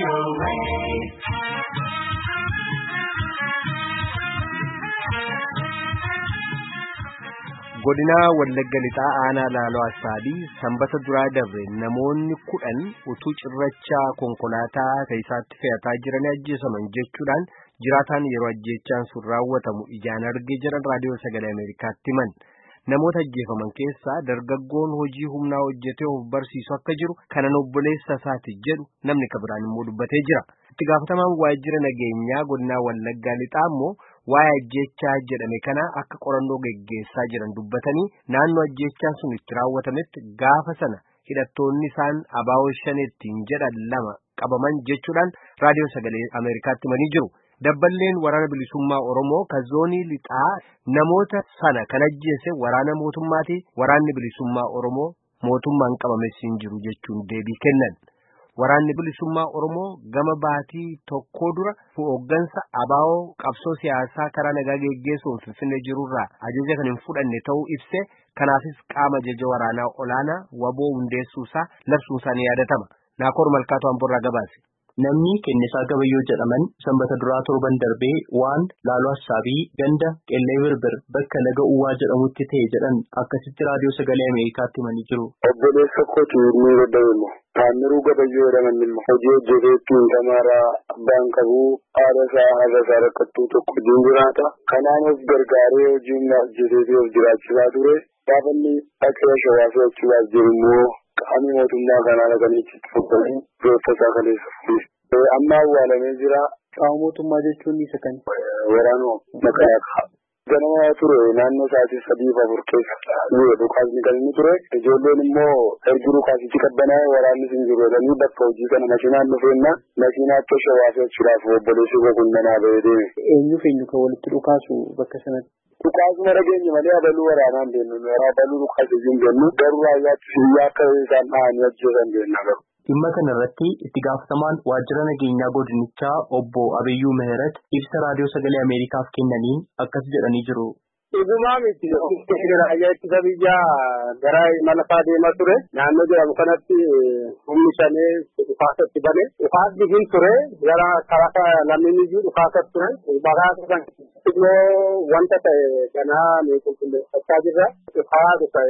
Godina Wallagga Lixaa aanaa Laaloo Assaabii sanbata duraa darbe namoonni 10 utuu cirrachaa konkolaataa isaatti fe'ataa jiran ajjeesaman jechuudhaan jiraataan yeroo ajjeechaan sun raawwatamu ijaan argee jiran raadiyoo sagalee Ameerikaatti himan. Namoota ajjeefaman keessaa dargaggoon hojii humnaa hojjetee of barsiisu akka jiru kanan obboleessa isaati jedhu namni kabiraan immoo dubbatee jira. Itti gaafatamaan waajjira nageenyaa godina Wallaggaa Lixaa immoo waa'ee ajjeechaa jedhame kana akka qorannoo geggeessaa jiran dubbatanii naannoo ajjeechaan sun itti raawwatametti gaafa sana hidhattoonni isaan abaawoo shaneettiin jedhan 2 qabaman jechuudhaan raadiyoo sagalee Ameerikaatti himanii jiru. Dabballeen waraana bilisummaa Oromoo kazoonii Lixaa namoota sana kan ajjeese waraana mootummaati waraanni bilisummaa Oromoo mootummaan qabames hin jiru jechuun deebii kennan. Waraanni bilisummaa Oromoo gama baatii tokko dura hooggansa abaawoo qabsoo siyaasaa karaa nagaa geggeessuun Finfinnee jirurraa ajaja kan hin fudhanne ta'uu ibse kanaafis qaama ajaja waraanaa olaanaa waboo hundeessuusaa labsuusaa ni yaadatama. Naakoor Malkaatoo Amborraa gabaase. Namni Kennisaa Gabayyoo jedhaman sanbata duraa torban darbee waan Laaloo Assaabii ganda Qellee Birbir bakka laga Uwwaa jedhamutti ta'e jedhan akkasitti raadiyoo sagalee Ameerikaatti himanii jiru. Obboleessa kootu ni gaddaa'ima. Taamiruu Gabayyoo jedhaman immoo hojii hojjeteettiin tamaaraa abbaan qabuu haadha isaa rakkattuu tokko jiraata. Kanaan of gargaaree hojii humnaa hojjeteetee of jiraachisaa ture. Gaafa inni akka shawaasoo achuudhaaf jiru immoo qaamni mootummaa kanaa dhaqaniitti fuudhanii reeffa kaleessa amma awwaalamee jira. Qaama mootummaa jechuun isa kan waraanoo maqaa ganama ture naannoo sa'aatii 3-4 keessa dhukaasni kan inni ture. Ijoolleen immoo ergi dhukaasichi qabbanaa'e waraanni hin jiru jedhanii bakka hojii kana makiinaan dhufeenna makiinaatti shawaasoo achuudhaaf obboleessi boqonnanaa ba'ee deeme. Eenyu kan walitti dhukaasu bakka sanatti? Dhukaasuma dhageenya malee abaluu waraanaan deemnu abaluu dhukaasii hin jennu garuu raayyaatti biyya akka isaan dhahanii ajjeesan deemna garu. Dhimma kanarratti itti gaafatamaan waajjira nageenyaa godinichaa obbo Abiyyuu Mihirat ibsa raadiyoo sagalee Ameerikaaf kennaniin akkas jedhanii jiru. Dhugumaa miti raayyaa ittisa biyyaa gara imala isaa deemaa ture. Naannoo jedhamu kanatti humni shanee dhukaasatti bane. Dhukaasni hin ture gara karaa lammiiyyuu dhukaasatti ture. Baraasa kan immoo wanta ta'e kanaa ni qulqulleeffachaa jirra. Dhukaasa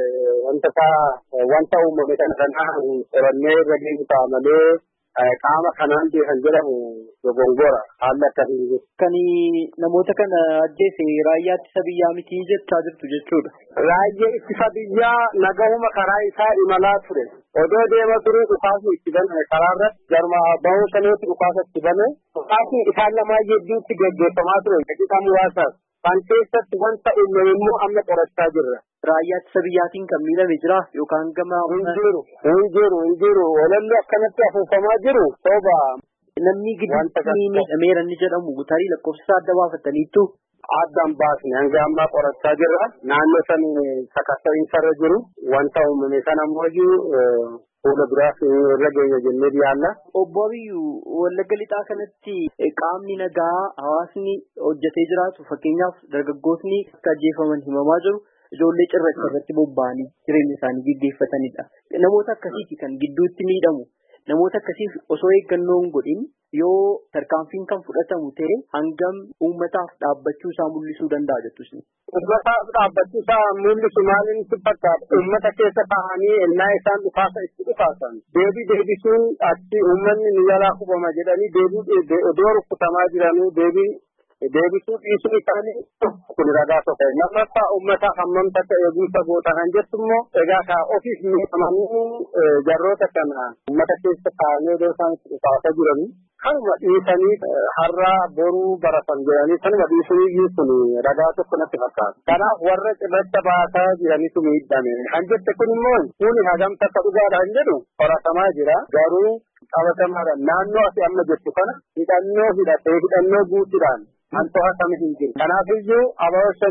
wanta uumame kanaa qorannee irra deebisaa malee qaama kanaan kan jedhamu dogongora haala akkasii jiru. Kan namoota kana ajjeese raayyaa ittisa biyyaa miti jechaa jirtu jechuudha. Raayyaa ittisa biyyaa nagahuma karaa isaa imalaa ture. Odoo deema ture dhukaasni itti bane karaa irratti garma bahuu saneetti dhukaasa itti bane. Dhukaasni isaan lamaa jedduutti gaggeeffamaa ture. Daqiiqaa muraasaaf kan keessatti wanta uumame immoo amma qorachaa jirra. Raayyaa ittisa biyyaatiin kan miidhame jira yookaan gama hin jiru walalli akkanatti afuufamaa jiru soba. Namni gidduutti miidhameera inni jedhamu tarii lakkoofsa adda baafataniittu. Addaan baasne hanga ammaa qorachaa jirra. Naannoo san sakatta'iinsarra jiru wanta uumame sana ammoo fuula biraaf irra geenya jennee yaalla. Obbo Abiyyuu Wallagga Lixaa kanatti qaamni nagaa hawaasni hojjetee jiraatu fakkeenyaaf dargaggootni akka ajjeefaman himamaa jiru. Ijoollee cirracha irratti bobba'anii jireenya isaanii gaggeeffatanidha. Namoota akkasiiti kan gidduutti miidhamu. Namoota akkasiif osoo eeggannoo hin godhin yoo tarkaanfiin kan fudhatamu ta'e hangam uummataaf dhaabbachuu isaa mul'isuu danda'a jettusni. Uummataaf dhaabbachuu isaa mul'isu maaliin fakkaata? Uummata keessa taa'anii ennaa isaan dhukaasa itti dhukaasan. Deebisuun achi uummanni ni jalaa hubama jedhanii odoo rukkutamaa jiranuu deebisuu dhiisuu isaanii kun ragaa tokko. Lammaffaa uummata hammam takka eegumsa goota kan jettu immoo egaa ofiif miidhamanii jarroota kana uummata keessa taa'anii odoo isaan itti dhukaasaa jiranii kanuma dhiisanii har'a boruu baratan jedhanii kanuma dhiisanii kun ragaa tokko natti fakkaata. Kanaaf warra cirracha baasaa jiranitu miidhame. Kan jette kun immoo kuni hagam takka dhugaadha kan jedhu qoratamaa jira. Garuu qabatamaadha. Naannoo ati amma jettu kana hidhannoo guutuudhaan Anto'a kami hin jiru. Kanaaf iyyuu abaaboo shanee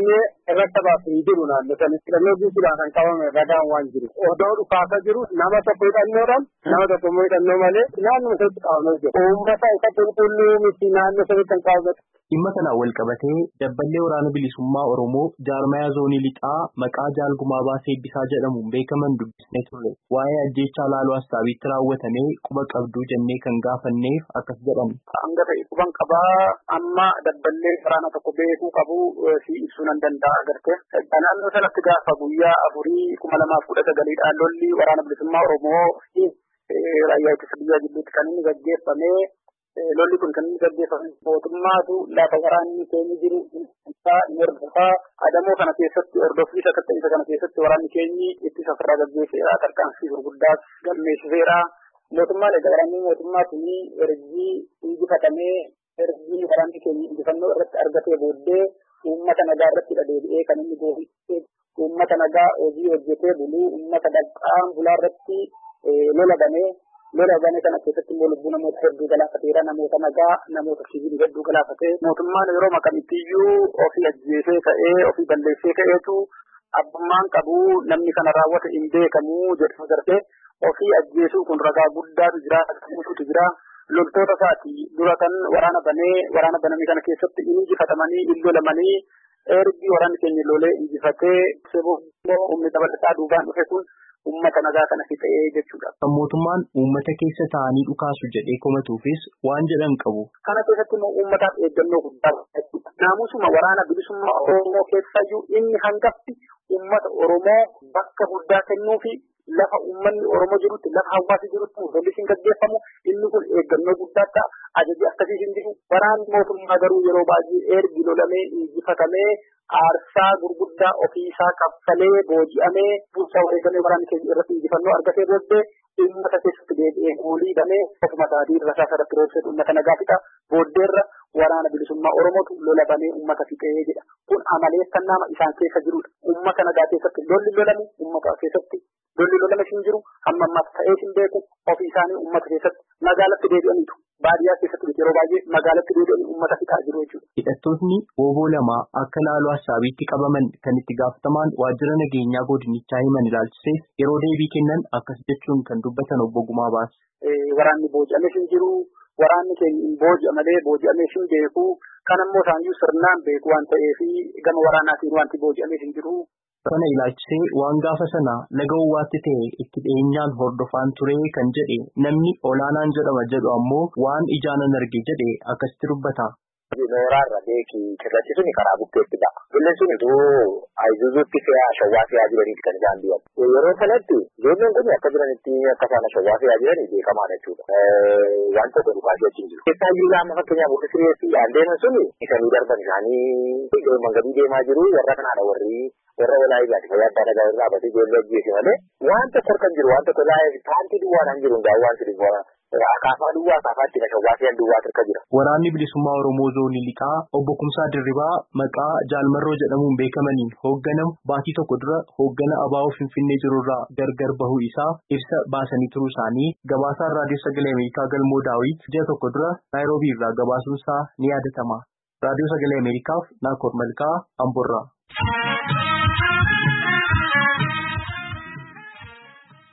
irratti baasanii jiru naannoo sanatti hidhannoo guutuudhaan kan qabame ragaan waan jiru. Odoo dhukaasa jiru nama tokko hidhannoodhaan nama tokko immoo hidhannoo malee naannoo sanatti qabamee jiru. Uummata isa qulqulluu miti naannoo sanatti kan qabame. Dhimma kanaan wal qabatee dabballee waraana bilisummaa Oromoo jaarmayaa zoonii lixaa maqaa Jaalgumaa Baasee Eebbisaa jedhamuun beekaman dubbisnee turre. Waa'ee ajjeechaa Laaloo Assaabiitti raawwatamee quba qabduu jennee kan gaafanneef akkas jedhan. Hanga ta'e quban qabaa amma dabballee waraana tokko beekuu qabu si ibsuu nan danda'a agartee. Naannoo sanatti gaafa guyyaa 2019 lolli waraana bilisummaa Oromoo raayyaa ittisa biyyaa gidduutti kan inni gaggeeffamee lolli kun kan inni gaggeeffame mootummaatu lafa waraanni keenya jiru mirgaa adamoo kana keessatti hordofii sakatta'isa kana keessatti waraanni keenyi itti safarraa gaggeesseera tarkaanfii gurguddaas galmeessiseera. Mootummaan egaa waraanni mootummaatiin ergii injifatamee ergii waraanni keenya injifannoo irratti argatee booddee uummata nagaa irratti deebi'ee kan inni goofisee uummata nagaa hojii hojjetee buluu uummata dhaqaan bulaa irratti lola banee kana keessatti immoo lubbuu namoota hedduu galaafateera namoota nagaa namoota siviilii hedduu galaafatee mootummaan yeroo maqamittiyyuu ofii ajjeesee ka'ee ofii balleessee ka'eetu abbummaan qabu namni kana raawwate hin beekamu jedhu agartee ofii ajjeesuu kun ragaa guddaatu jira akkasumas jira. Loltoota isaati dura kan waraana baname kana keessatti injifatamanii illolamanii ergi waraanni keenya lolee injifatee seboo humni dabalataa duubaan dhufe kun uummata nagaa kana fixee jechuudha. Mootummaan uummata keessa taa'anii dhukaasu jedhee komatuufis waan jedhan qabu. Kana keessatti immoo uummataaf eeggannoo guddaa jechuudha. Naamusuma waraana bilisummaa Oromoo keessayyuu inni hangafti uummata Oromoo bakka guddaa kennuufi lafa uummanni Oromoo jirutti lafa hawaasi jirutti lolli siin gaggeeffamu inni kun eeggannoo guddaa ta'a. Ajaji akkasii hin jiru. Waraanni mootummaa garuu yeroo baay'ee ergi lolamee injifatamee aarsaa gurguddaa ofiisaa kaffalee booji'amee bulchaa wareegamee waraanni keenya irratti injifannoo argatee booddee uummata keessatti deebi'ee olii damee ofuma isaatii rasaa sadatti roobsee uummata nagaa fixa booddeerra waraana bilisummaa Oromootu lola banee uummata fixee jedha. Kun amaleeffannaa isaan keessa jirudha. Uummata nagaa keessatti lolli lolamu uummata keessatti lolli lolame hin jiru amma ammaas ta'ee hin beeku ofii isaanii uummata keessatti magaalatti deebi'aniitu. Baadiyyaa keessatti yeroo baay'ee magaalatti deebi'anii uummata fixaa jiru jechuudha. Hidhattootni Wooboo lama akka Laaloo Assaabiitti qabaman kan itti gaafatamaan waajjira nageenyaa godinichaa himan ilaalchisee yeroo deebii kennan akkas jechuun kan dubbatan obbo Gumaa Baas. Waraanni booji'amee hin jiru. Waraanni keenya hin booji'amee booji'amee hin beeku. Kan ammoo isaaniyyuu sirnaan beeku waan ta'eef gama waraanaatiin wanti booji'amee hin jiru. Kana ilaalchisee waan gaafa sana laga uwwaatti ta'e itti dhiyeenyaan hordofaan ture kan jedhe namni olaanaan jedhama jedhu ammoo waan ijaanan arge jedhe akkasitti dubbata. Nooraarra beeki cirrachi suni karaa bukkeettidha. Illeen sun ituu Ayisuuzuutti fe'aa shawwaa fe'aa jiraniiti kan isaan diban. Yeroo sanatti ijoolleen kun akka jiranitti akka isaan shawwaa fe'aa jiranii beekamaadha jechuudha. Waan tokko dhufaasii achi hin jiru. Keessaa jiru amma fakkeenyaaf warri sireessi deeman suni isanii darban isaanii mangadii deemaa jiru warra kanaadha warra walaayi gaati fayyaa adda addaa irraa dhaabbatee ijoollee ajjeese malee waan tokko kan jiru waan tokko taantii duwwaan hin jiru waan sirrii akaafaa duwwaa akaafaatti na shawwaa fe'an duwwaa tirka jira. Waraanni bilisummaa Oromoo zoonii lixaa obbo Kumsaa Dirribaa maqaa Jaalmarroo jedhamuun beekamaniin hoogganamu baatii tokko dura hooggana ABO Finfinnee jirurraa gargar bahuu isaa ibsa baasanii turuu isaanii gabaasaan raadiyoo sagalee Ameerikaa Galmoo Daawit ji'a tokko dura Naayiroobii irraa gabaasuun isaa ni yaadatama. Raadiyoo sagalee Ameerikaaf Naakoor Malkaa Amboorraa.